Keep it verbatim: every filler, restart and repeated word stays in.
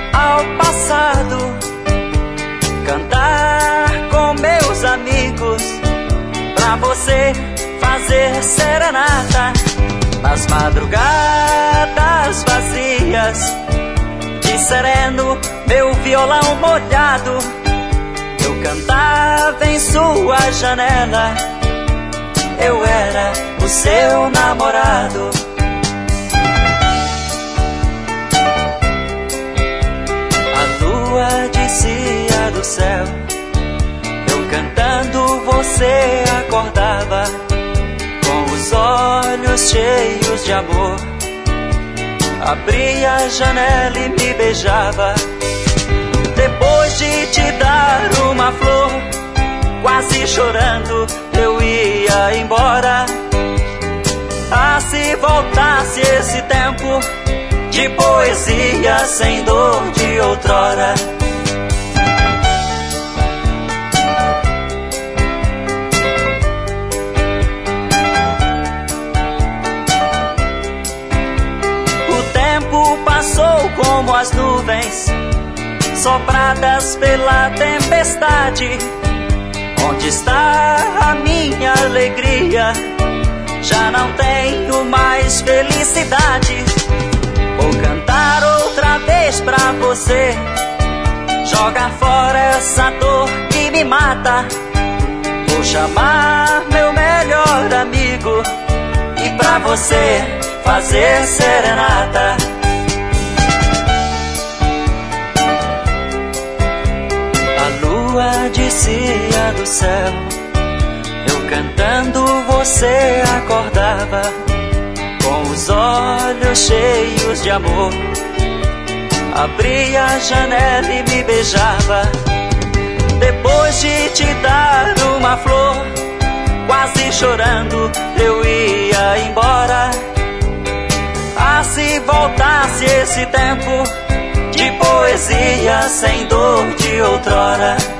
ao passado, cantar com meus amigos, pra você fazer serenata nas madrugadas vazias, de sereno meu violão molhado, eu cantava em sua janela, eu era o seu namorado. A lua descia do céu, eu cantando você acordava, com os olhos cheios de amor, abria a janela e me beijava. Depois de te dar uma flor, quase chorando eu ia embora. Ah, se voltasse esse tempo de poesia sem dor de outrora. O tempo passou como as nuvens sopradas pela tempestade. Onde está a minha alegria? Já não tenho mais felicidade. Vou cantar outra vez pra você, jogar fora essa dor que me mata. Vou chamar meu melhor amigo e pra você fazer serenata. A lua descia do céu, eu cantando você acordava, com os olhos cheios de amor, abria a janela e me beijava. Depois de te dar uma flor, quase chorando eu ia embora. Ah, se voltasse esse tempo de poesia sem dor de outrora.